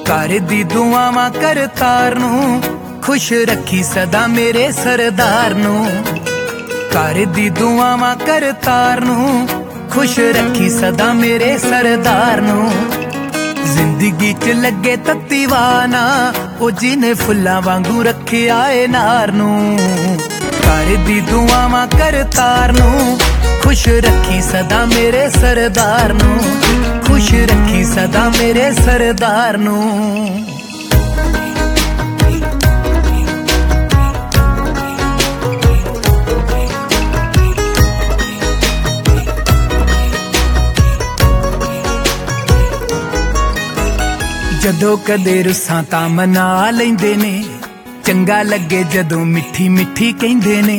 घर दी दुआवां करतार नू खुश रखी सदा मेरे सरदार नू। घर दी दुआवां करतार नू खुश रखी सदा मेरे सरदार नू। जिंदगी च लगे तत्ती वाना ओ जिने फुल्लां वांगू रखे आए नार नू। घर दी दुआवां करतार नू खुश रखी सदा मेरे सरदार नू। खुश रखी सदा मेरे सरदार नू। जदों कदे रुस्सां तां मना लैंदे ने, चंगा लगे जदों मिठी मिठी कहिंदे ने।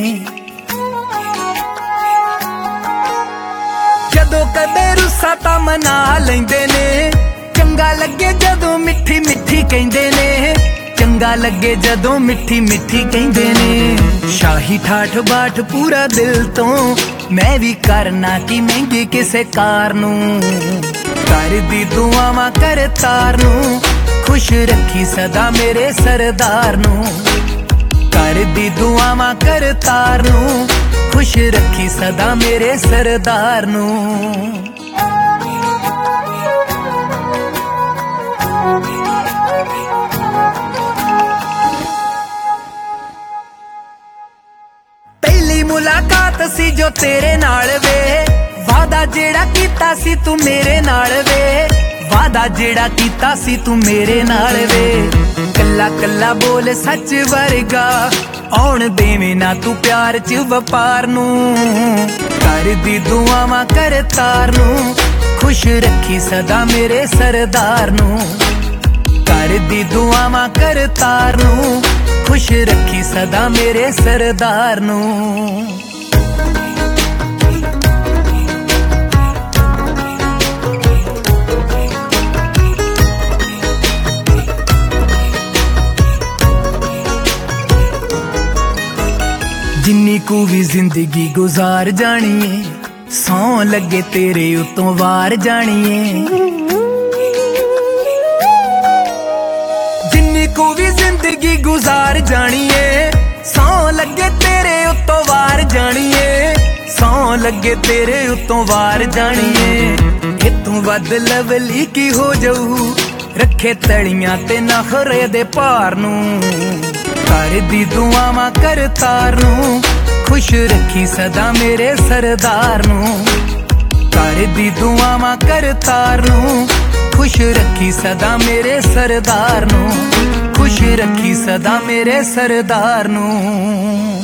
जदों कदे रुस्सां तां मना लैंदे ने, चंगा लगे जदों मिठी मिठी कहिंदे ने। चंगा लगे जदों मिठी मिठी कहिंदे ने। शाही ठाठ बाट पूरा दिल तो मैं भी करना कि महंगी किसे कार नू। घर दी दुआवां करतार नू खुश रखी सदा मेरे सरदार नू। घर दी दुआवां करतार नू खुश रखी सदा मेरे सरदार नू। पहली मुलाकात सी जो तेरे नाल वे, वादा जेड़ा कीता सी तू मेरे नाल वे। वादा जेड़ा कीता सी तू मेरे नाल वे। कल्ला कल्ला बोल सच वर्गा, आउण देवे ना तू प्यार च वपार नू। घर दी दुआवां करतार नू खुश रखी सदा मेरे सरदार नू। घर दी दुआवां करतार नू खुश रखी सदा मेरे सरदार नू। जिन्नी कू भी जिंदगी गुजार जानिए, सौ लगे तेरे उतों वार जानिए। जिन्नी कू भी जिंदगी गुजार जानिए, सौ लगे तेरे उतों वार जानिए। सौ लगे तेरे उतों वार जानिए। इतों वध लवली की हो जाऊ, रखे तड़ियां ते नखरे दे पार नू। घर दी दुआवां करतार नू खुश रखी सदा मेरे सरदार नू। घर दी दुआवां करतार नू खुश रखी सदा मेरे सरदार नू। खुश रखी सदा मेरे सरदार नू।